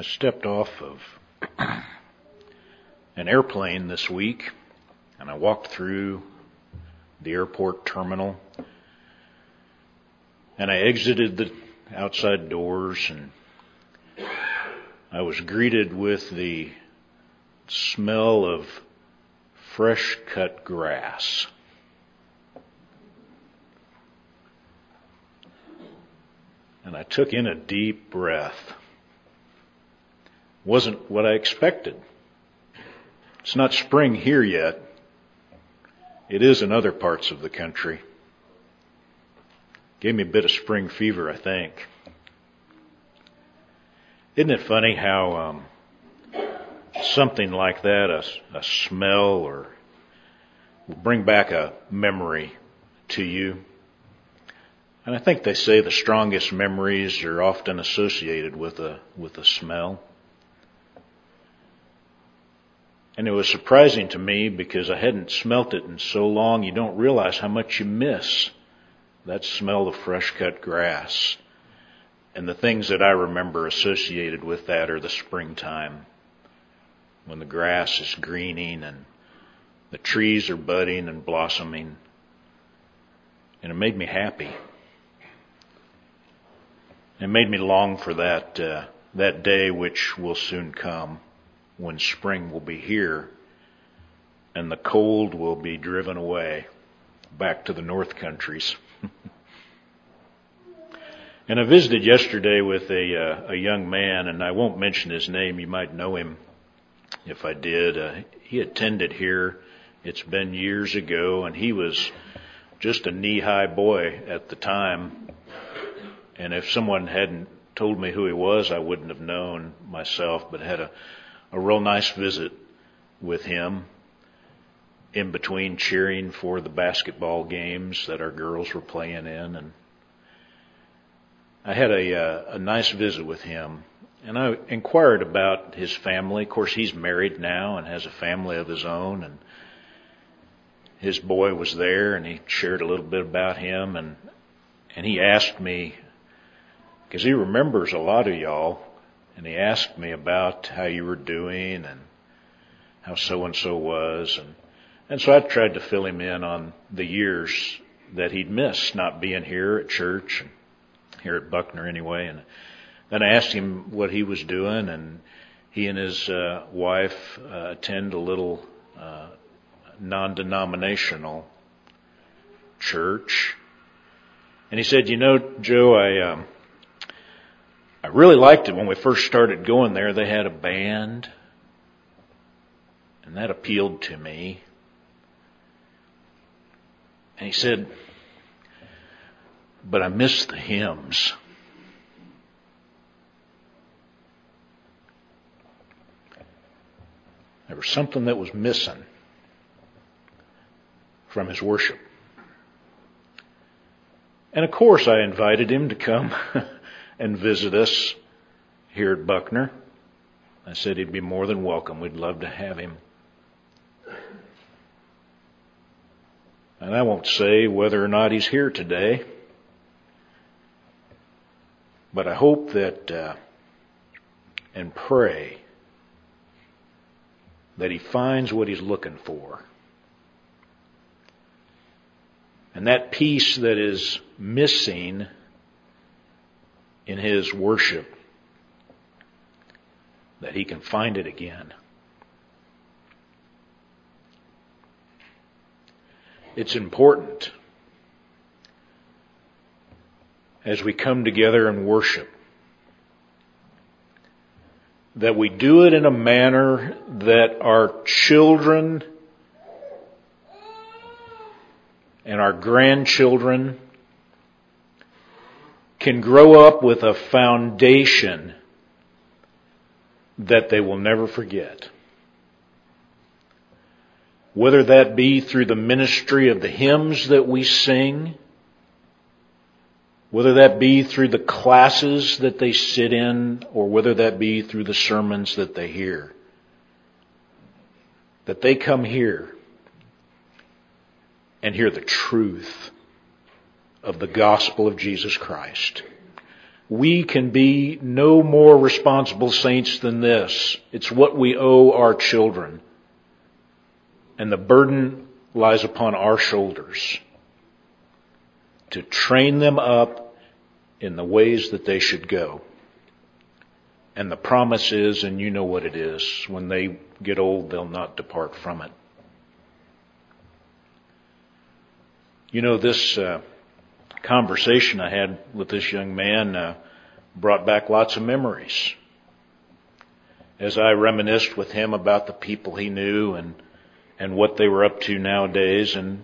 I stepped off of an airplane this week, and I walked through the airport terminal, and I exited the outside doors, and I was greeted with the smell of fresh cut grass. And I took in a deep breath. Wasn't what I expected. It's not spring here yet. It is in other parts of the country. Gave me a bit of spring fever, I think. Isn't it funny how something like that, a smell, or will bring back a memory to you? And I think they say the strongest memories are often associated with a smell. And it was surprising to me because I hadn't smelt it in so long, you don't realize how much you miss that smell of fresh cut grass. And the things that I remember associated with that are the springtime, when the grass is greening and the trees are budding and blossoming. And it made me happy. It made me long for that day which will soon come, when spring will be here and the cold will be driven away back to the north countries. And I visited yesterday with a young man, and I won't mention his name. You might know him if I did. He attended here. It's been years ago, and he was just a knee-high boy at the time. And if someone hadn't told me who he was, I wouldn't have known myself, but had a real nice visit with him in between cheering for the basketball games that our girls were playing in. And I had a nice visit with him, and I inquired about his family. Of course, he's married now and has a family of his own, and his boy was there, and he shared a little bit about him, and he asked me, because he remembers a lot of y'all, and he asked me about how you were doing and how so-and-so was. And so I tried to fill him in on the years that he'd missed not being here at church, here at Buckner anyway. And then I asked him what he was doing, and he and his wife attend a little non-denominational church. And he said, Joe, I really liked it when we first started going there. They had a band, and that appealed to me. And he said, but I miss the hymns. There was something that was missing from his worship. And of course I invited him to come and visit us here at Buckner. I said he'd be more than welcome. We'd love to have him. And I won't say whether or not he's here today, but I hope that and pray that he finds what he's looking for. And that peace that is missing in his worship, that he can find it again. It's important as we come together and worship that we do it in a manner that our children and our grandchildren can grow up with a foundation that they will never forget. Whether that be through the ministry of the hymns that we sing, whether that be through the classes that they sit in, or whether that be through the sermons that they hear, that they come here and hear the truth of the gospel of Jesus Christ. We can be no more responsible saints than this. It's what we owe our children. And the burden lies upon our shoulders to train them up in the ways that they should go. And the promise is, and you know what it is, when they get old, they'll not depart from it. You know, this conversation I had with this young man brought back lots of memories. As I reminisced with him about the people he knew and what they were up to nowadays, and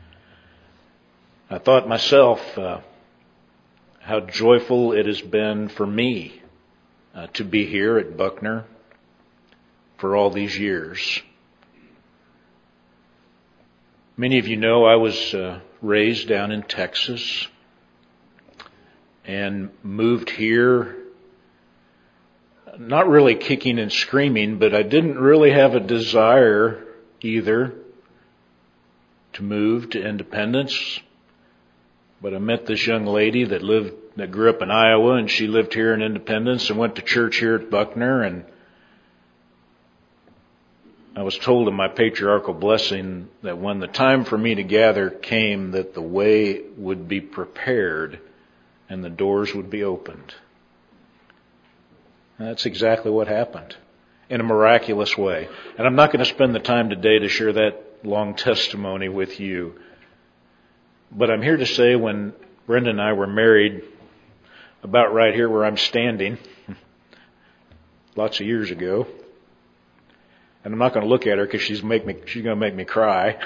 I thought myself how joyful it has been for me to be here at Buckner for all these years. Many of you know I was raised down in Texas and moved here, not really kicking and screaming, but I didn't really have a desire either to move to Independence. But I met this young lady that grew up in Iowa, and she lived here in Independence and went to church here at Buckner, and I was told in my patriarchal blessing that when the time for me to gather came, that the way would be prepared and the doors would be opened. And that's exactly what happened in a miraculous way. And I'm not going to spend the time today to share that long testimony with you. But I'm here to say when Brenda and I were married, about right here where I'm standing, lots of years ago, and I'm not going to look at her because she's going to make me cry.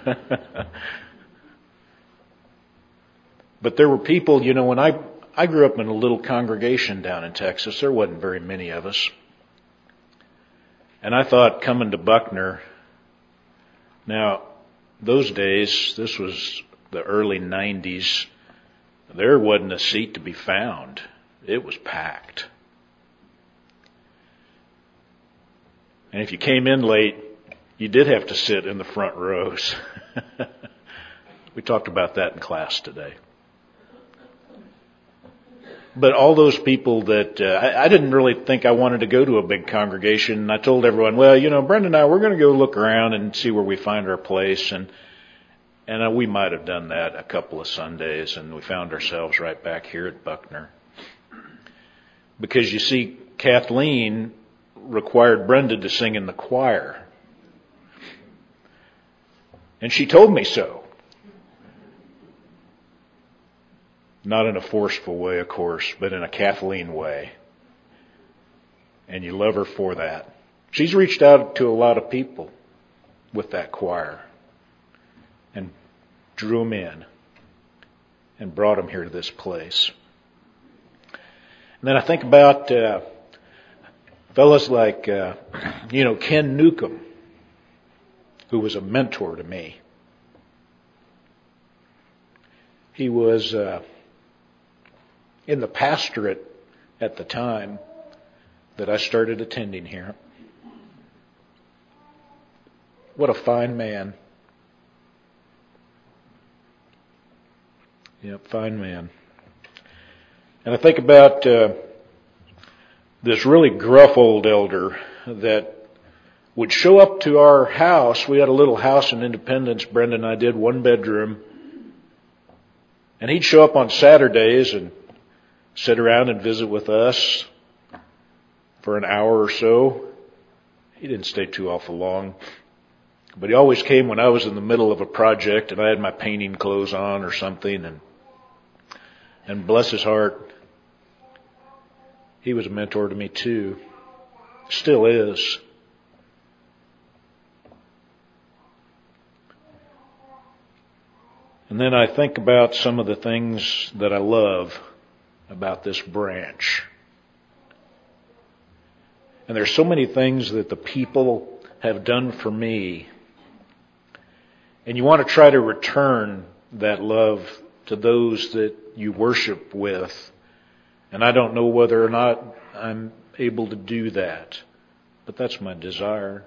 But there were people, you know, when I grew up in a little congregation down in Texas, there wasn't very many of us. And I thought coming to Buckner, now those days, this was the early 90s, there wasn't a seat to be found. It was packed. And if you came in late, you did have to sit in the front rows. We talked about that in class today. But all those people that, I didn't really think I wanted to go to a big congregation. And I told everyone, well, you know, Brenda and I, we're going to go look around and see where we find our place. And we might have done that a couple of Sundays, and we found ourselves right back here at Buckner. Because you see, Kathleen required Brenda to sing in the choir. And she told me so. Not in a forceful way, of course, but in a Kathleen way. And you love her for that. She's reached out to a lot of people with that choir and drew them in and brought them here to this place. And then I think about fellows like, Ken Newcomb, who was a mentor to me. He was in the pastorate at the time that I started attending here. What a fine man. Yep, fine man. And I think about this really gruff old elder that would show up to our house. We had a little house in Independence, Brenda and I did, 1 bedroom. And he'd show up on Saturdays and sit around and visit with us for an hour or so. He didn't stay too awful long. But he always came when I was in the middle of a project and I had my painting clothes on or something. And bless his heart, he was a mentor to me too. Still is. And then I think about some of the things that I love about this branch. And there's so many things that the people have done for me. And you want to try to return that love to those that you worship with. And I don't know whether or not I'm able to do that. But that's my desire.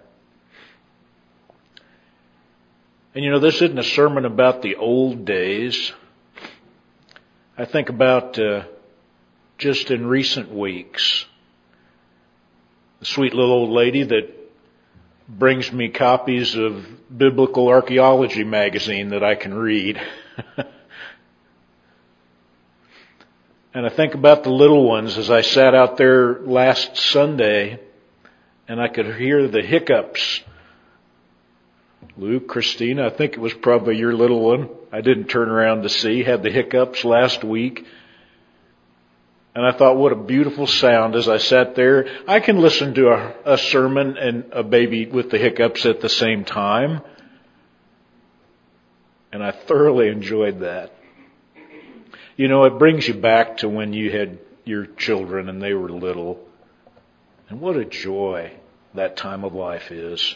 And you know, this isn't a sermon about the old days. I think about just in recent weeks. The sweet little old lady that brings me copies of Biblical Archaeology magazine that I can read. And I think about the little ones as I sat out there last Sunday and I could hear the hiccups. Luke, Christina, I think it was probably your little one. I didn't turn around to see, had the hiccups last week. And I thought, what a beautiful sound as I sat there. I can listen to a sermon and a baby with the hiccups at the same time. And I thoroughly enjoyed that. You know, it brings you back to when you had your children and they were little. And what a joy that time of life is.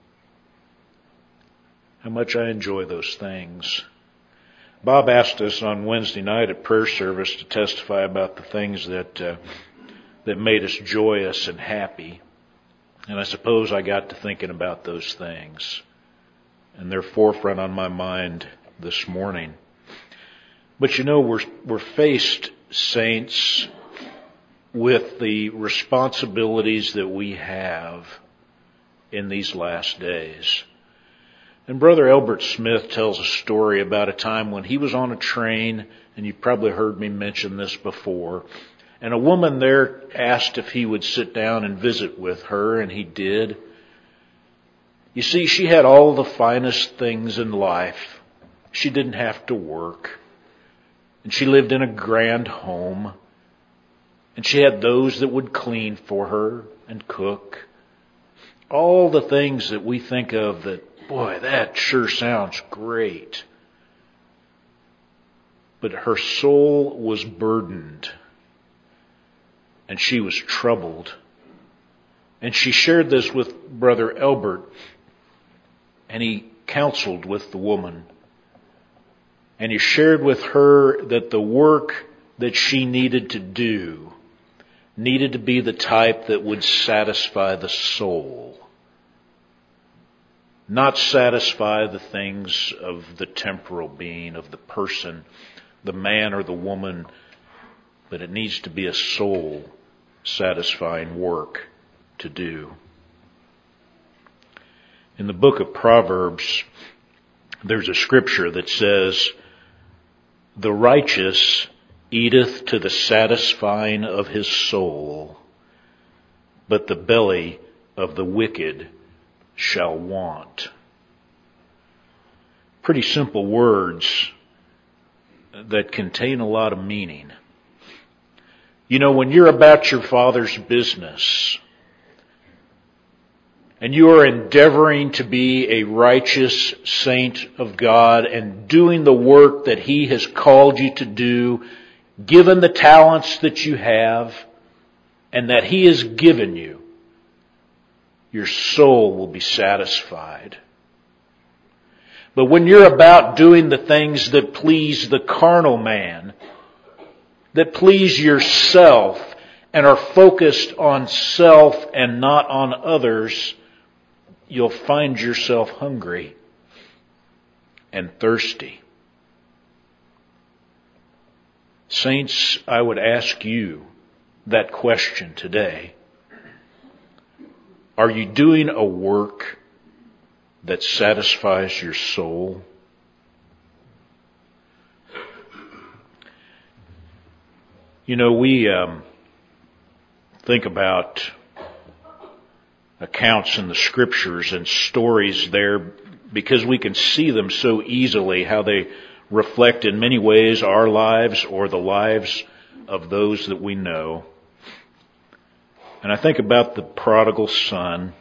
How much I enjoy those things. Bob asked us on Wednesday night at prayer service to testify about the things that made us joyous and happy. And I suppose I got to thinking about those things. And they're forefront on my mind this morning. But you know, we're faced, saints, with the responsibilities that we have in these last days. And Brother Elbert Smith tells a story about a time when he was on a train, and you've probably heard me mention this before, and a woman there asked if he would sit down and visit with her, and he did. You see, she had all the finest things in life. She didn't have to work. And she lived in a grand home. And she had those that would clean for her and cook. All the things that we think of that, boy, that sure sounds great. But her soul was burdened. And she was troubled. And she shared this with Brother Elbert. And he counseled with the woman. And he shared with her that the work that she needed to do needed to be the type that would satisfy the soul. Not satisfy the things of the temporal being, of the person, the man or the woman, but it needs to be a soul satisfying work to do. In the book of Proverbs, there's a scripture that says, "The righteous eateth to the satisfying of his soul, but the belly of the wicked shall want." Pretty simple words that contain a lot of meaning. You know, when you're about your Father's business, and you are endeavoring to be a righteous saint of God and doing the work that He has called you to do, given the talents that you have and that He has given you, your soul will be satisfied. But when you're about doing the things that please the carnal man, that please yourself and are focused on self and not on others, you'll find yourself hungry and thirsty. Saints, I would ask you that question today. Are you doing a work that satisfies your soul? You know, we think about accounts in the scriptures and stories there because we can see them so easily, how they reflect in many ways our lives or the lives of those that we know. And I think about the prodigal son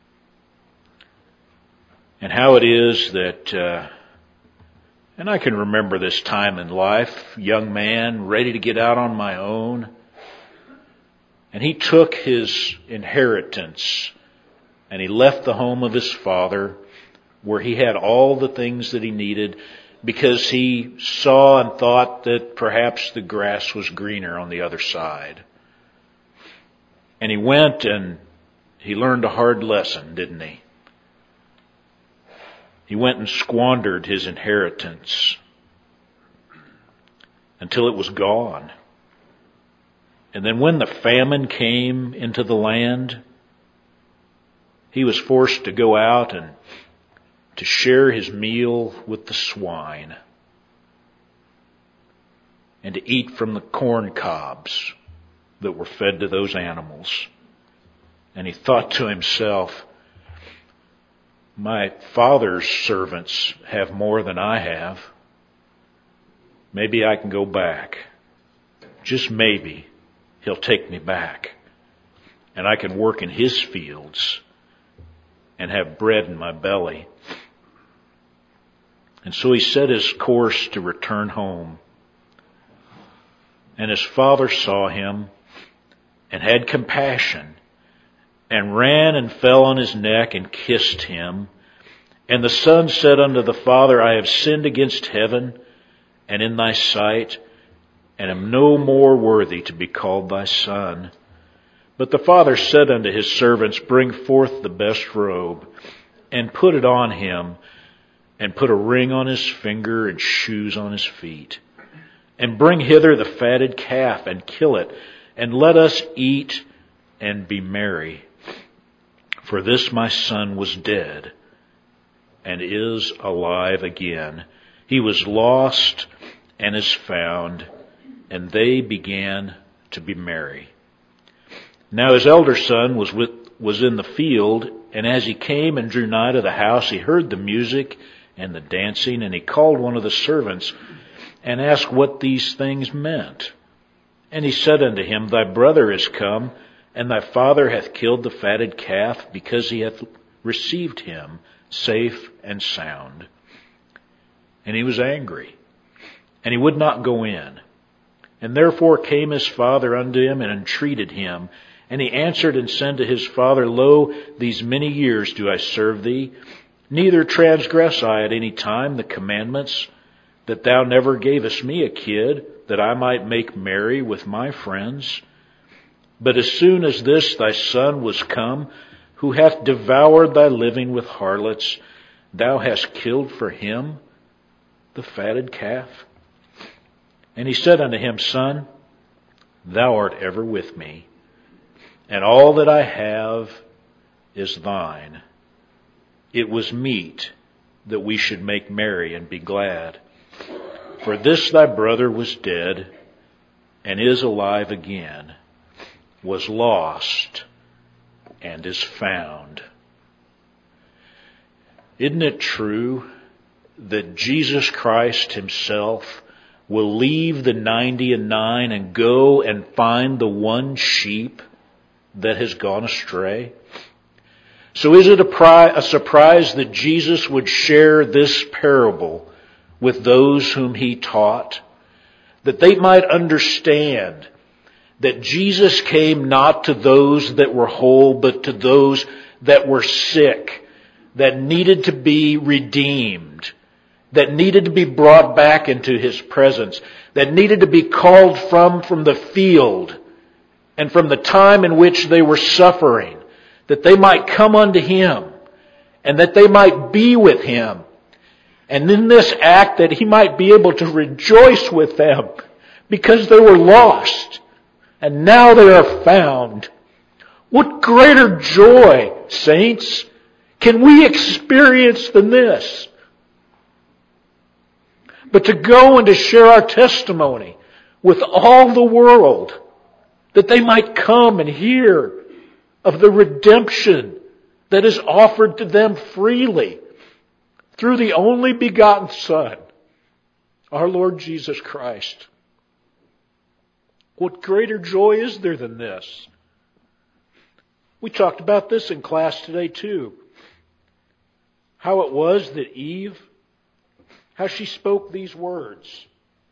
and how it is that, and I can remember this time in life, young man, ready to get out on my own. And he took his inheritance and he left the home of his father where he had all the things that he needed because he saw and thought that perhaps the grass was greener on the other side. And he went and he learned a hard lesson, didn't he? He went and squandered his inheritance until it was gone. And then when the famine came into the land, he was forced to go out and to share his meal with the swine and to eat from the corn cobs that were fed to those animals. And he thought to himself, my father's servants have more than I have. Maybe I can go back. Just maybe he'll take me back. And I can work in his fields and have bread in my belly. And so he set his course to return home. And his father saw him and had compassion and ran and fell on his neck and kissed him. And the son said unto the father, I have sinned against heaven and in thy sight, and am no more worthy to be called thy son. But the father said unto his servants, bring forth the best robe, and put it on him, and put a ring on his finger and shoes on his feet. And bring hither the fatted calf, and kill it, and let us eat and be merry. For this my son was dead, and is alive again. He was lost, and is found. And they began to be merry. Now his elder son was in the field, and as he came and drew nigh to the house, he heard the music and the dancing, and he called one of the servants and asked what these things meant. And he said unto him, thy brother is come, and thy father hath killed the fatted calf, because he hath received him safe and sound. And he was angry, and he would not go in. And therefore came his father unto him and entreated him. And he answered and said to his father, lo, these many years do I serve thee, neither transgress I at any time the commandments, that thou never gavest me a kid, that I might make merry with my friends. But as soon as this thy son was come, who hath devoured thy living with harlots, thou hast killed for him the fatted calf. And he said unto him, son, thou art ever with me, and all that I have is thine. It was meet that we should make merry and be glad. For this thy brother was dead, and is alive again, was lost, and is found. Isn't it true that Jesus Christ himself will leave the 99 and go and find the one sheep that has gone astray? So is it a surprise that Jesus would share this parable with those whom he taught, that they might understand that Jesus came not to those that were whole, but to those that were sick, that needed to be redeemed, that needed to be brought back into his presence, that needed to be called from the field and from the time in which they were suffering, that they might come unto him and that they might be with him. And in this act that he might be able to rejoice with them because they were lost and now they are found. What greater joy, saints, can we experience than this? But to go and to share our testimony with all the world, that they might come and hear of the redemption that is offered to them freely through the only begotten Son, our Lord Jesus Christ. What greater joy is there than this? We talked about this in class today too. How it was that Eve, how she spoke these words.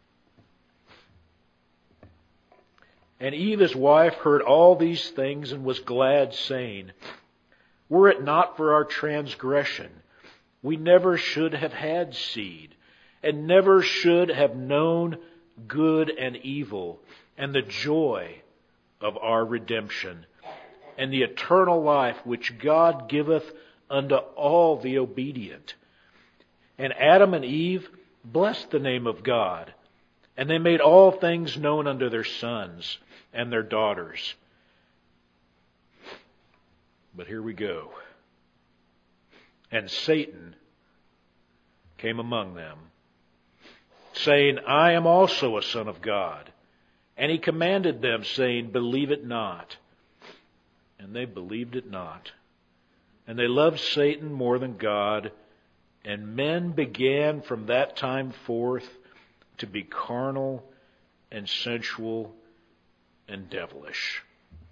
And Eve, his wife, heard all these things and was glad, saying, were it not for our transgression, we never should have had seed, and never should have known good and evil, and the joy of our redemption, and the eternal life which God giveth unto all the obedient. And Adam and Eve blessed the name of God, and they made all things known unto their sons, and their daughters. But here we go. And Satan came among them, saying, I am also a son of God. And he commanded them, saying, believe it not. And they believed it not. And they loved Satan more than God. And men began from that time forth to be carnal and sensual and devilish.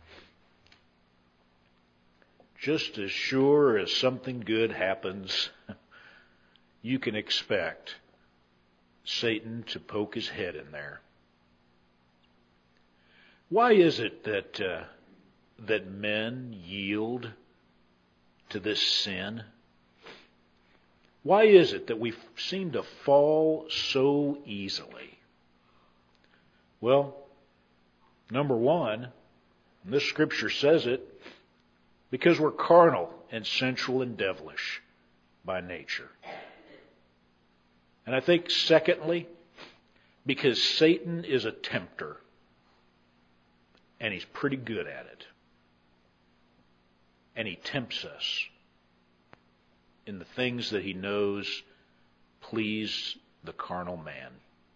Just as sure as something good happens, you can expect Satan to poke his head in there. Why is it that men yield to this sin? Why is it that we seem to fall so easily? Well, number one, and this scripture says it, because we're carnal and sensual and devilish by nature. And I think secondly, because Satan is a tempter, and he's pretty good at it. And he tempts us in the things that he knows please the carnal man.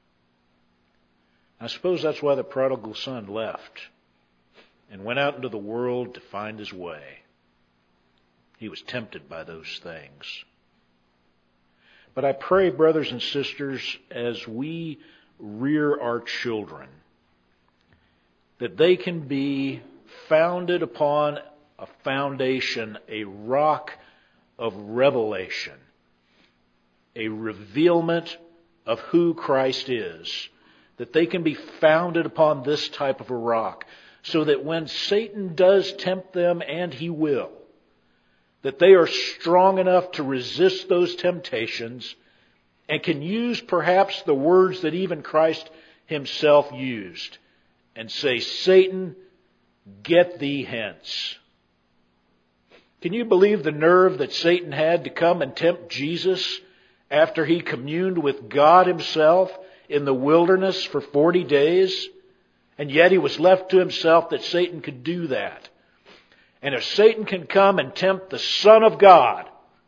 I suppose that's why the prodigal son left and went out into the world to find his way. He was tempted by those things. But I pray, brothers and sisters, as we rear our children, that they can be founded upon a foundation, a rock of revelation, a revealment of who Christ is, that they can be founded upon this type of a rock, so that when Satan does tempt them, and he will, that they are strong enough to resist those temptations and can use perhaps the words that even Christ himself used and say, Satan, get thee hence. Can you believe the nerve that Satan had to come and tempt Jesus after he communed with God himself in the wilderness for 40 days? And yet he was left to himself that Satan could do that. And if Satan can come and tempt the Son of God,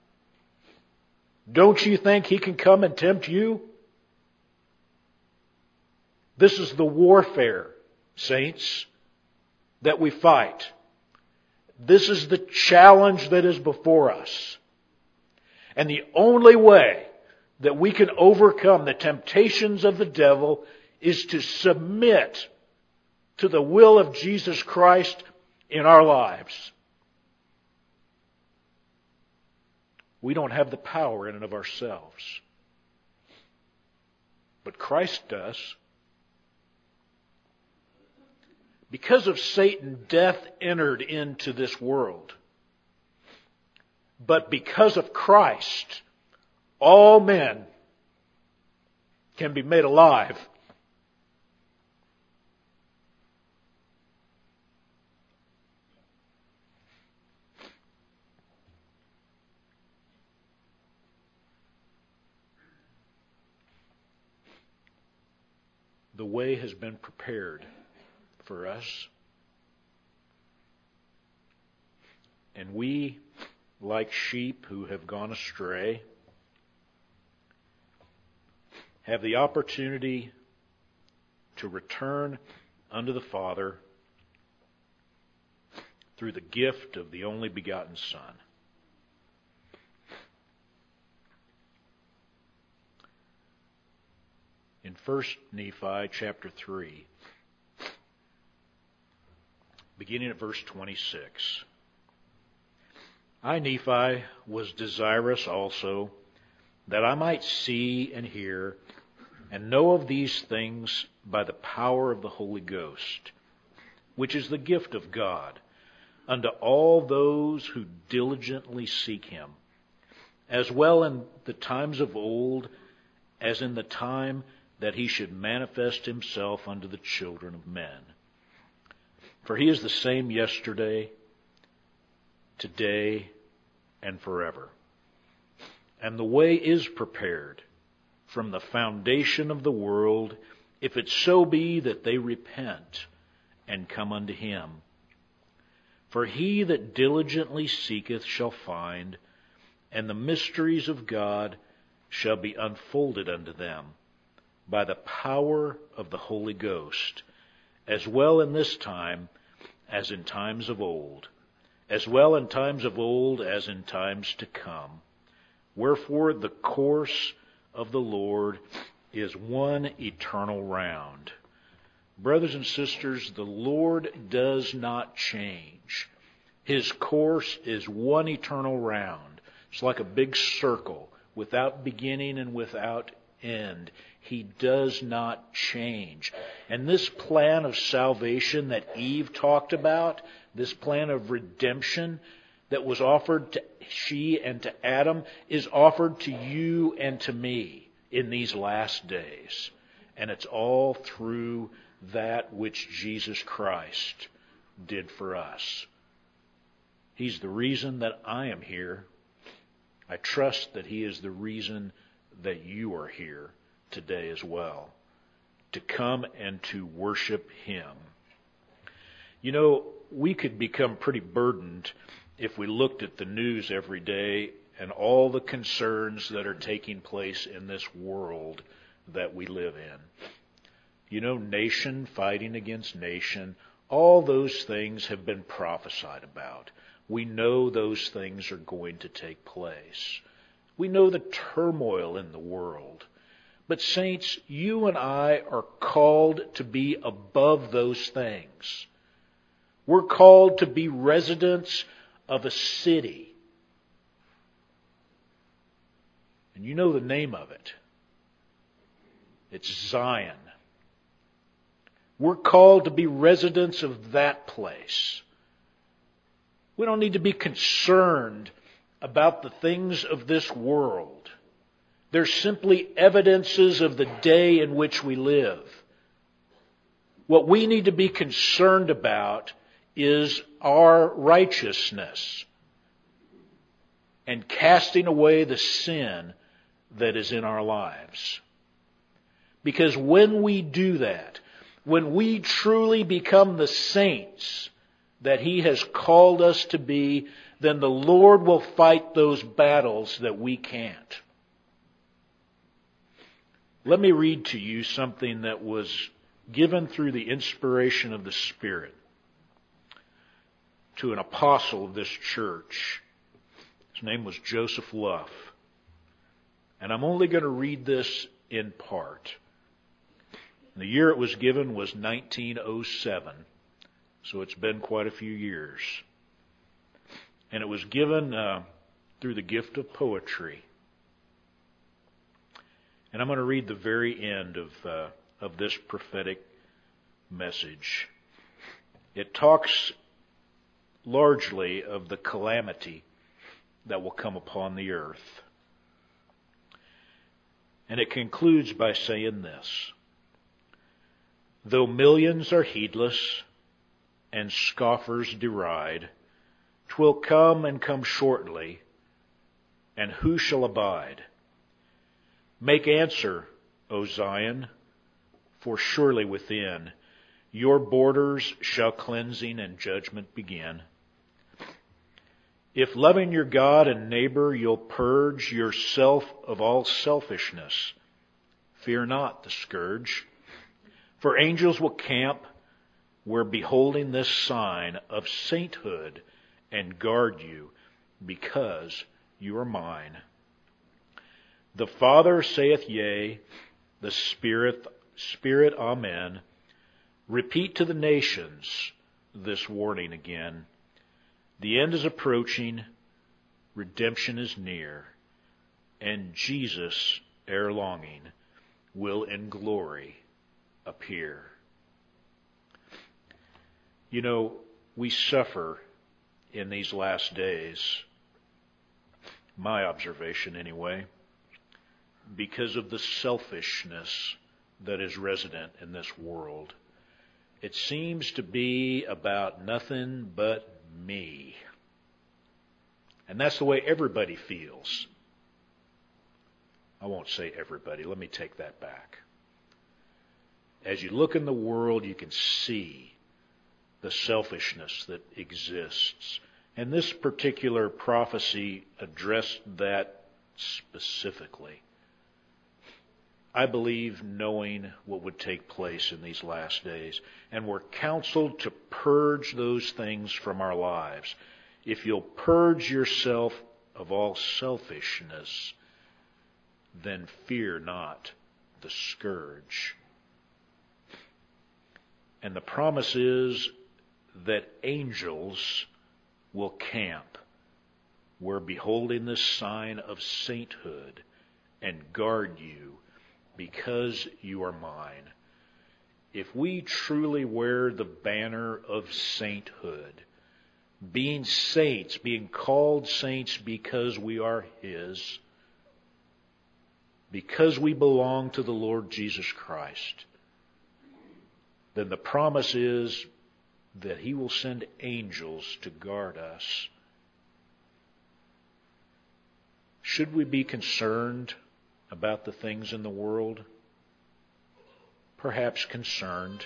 don't you think he can come and tempt you? This is the warfare, saints, that we fight. This is the challenge that is before us. And the only way that we can overcome the temptations of the devil is to submit to the will of Jesus Christ in our lives. We don't have the power in and of ourselves. But Christ does. Because of Satan, death entered into this world. But because of Christ, all men can be made alive. The way has been prepared for us. And we, like sheep who have gone astray, have the opportunity to return unto the Father through the gift of the only begotten Son. In 1 Nephi chapter 3, beginning at verse 26. I, Nephi, was desirous also that I might see and hear and know of these things by the power of the Holy Ghost, which is the gift of God unto all those who diligently seek Him, as well in the times of old as in the time that He should manifest Himself unto the children of men. For He is the same yesterday, today, and forever. And the way is prepared from the foundation of the world, if it so be that they repent and come unto him. For he that diligently seeketh shall find, and the mysteries of God shall be unfolded unto them by the power of the Holy Ghost, as well in this time as in times of old, as well in times of old as in times to come. Wherefore the course of the Lord is one eternal round. Brothers and sisters, the Lord does not change. His course is one eternal round. It's like a big circle without beginning and without end. He does not change. And this plan of salvation that Eve talked about, this plan of redemption that was offered to she and to Adam, is offered to you and to me in these last days. And it's all through that which Jesus Christ did for us. He's the reason that I am here. I trust that He is the reason that you are here today as well, to come and to worship Him. You know, we could become pretty burdened if we looked at the news every day and all the concerns that are taking place in this world that we live in. You know, nation fighting against nation, all those things have been prophesied about. We know those things are going to take place. We know the turmoil in the world. But saints, you and I are called to be above those things. We're called to be residents of a city. And you know the name of it. It's Zion. We're called to be residents of that place. We don't need to be concerned about the things of this world. They're simply evidences of the day in which we live. What we need to be concerned about is our righteousness and casting away the sin that is in our lives. Because when we do that, when we truly become the saints that He has called us to be, then the Lord will fight those battles that we can't. Let me read to you something that was given through the inspiration of the Spirit to an apostle of this church. His name was Joseph Luff. And I'm only going to read this in part. The year it was given was 1907. So it's been quite a few years. And it was given through the gift of poetry. And I'm going to read the very end of this prophetic message. It talks largely of the calamity that will come upon the earth. And it concludes by saying this: though millions are heedless, and scoffers deride, 'twill come and come shortly, and who shall abide? Make answer, O Zion, for surely within your borders shall cleansing and judgment begin. If loving your God and neighbor you'll purge yourself of all selfishness, fear not the scourge, for angels will camp where beholding this sign of sainthood and guard you, because you are mine. The Father saith yea, the Spirit, amen. Repeat to the nations this warning again. The end is approaching, redemption is near, and Jesus, ere longing, will in glory appear. You know, we suffer in these last days, my observation anyway, because of the selfishness that is resident in this world. It seems to be about nothing but me. And that's the way everybody feels. I won't say everybody. Let me take that back. As you look in the world, you can see the selfishness that exists. And this particular prophecy addressed that specifically. I believe knowing what would take place in these last days, and we're counseled to purge those things from our lives. If you'll purge yourself of all selfishness, then fear not the scourge. And the promise is that angels will camp where beholding this sign of sainthood and guard you because you are mine. If we truly wear the banner of sainthood, being saints, being called saints because we are His, because we belong to the Lord Jesus Christ, then the promise is that He will send angels to guard us. Should we be concerned about the things in the world? Perhaps concerned,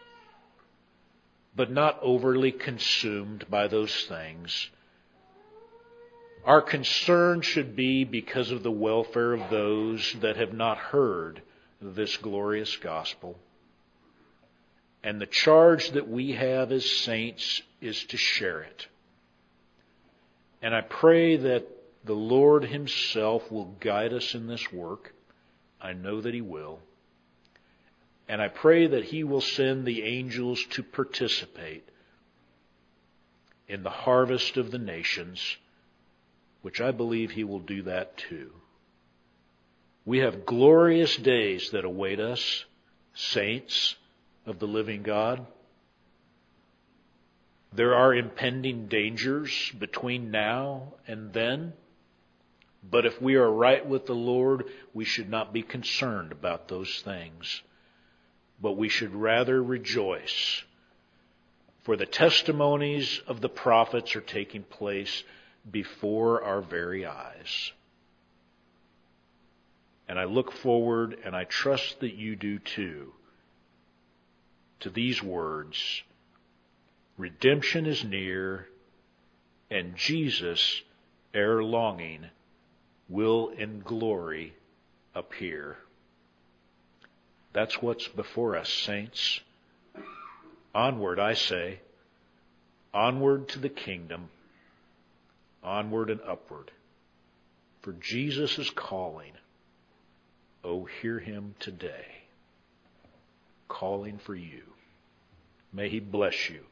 but not overly consumed by those things. Our concern should be because of the welfare of those that have not heard this glorious gospel. And the charge that we have as saints is to share it. And I pray that the Lord Himself will guide us in this work. I know that He will. And I pray that He will send the angels to participate in the harvest of the nations, which I believe He will do that too. We have glorious days that await us, saints of the living God. There are impending dangers between now and then. But if we are right with the Lord, we should not be concerned about those things. But we should rather rejoice. For the testimonies of the prophets are taking place before our very eyes. And I look forward, and I trust that you do too, to these words: redemption is near, and Jesus, ere longing, will in glory appear. That's what's before us, saints. Onward, I say. Onward to the kingdom. Onward and upward. For Jesus is calling. Oh, hear Him today. Calling for you. May He bless you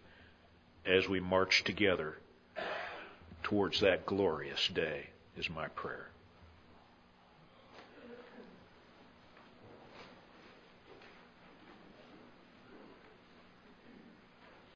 as we march together towards that glorious day, is my prayer.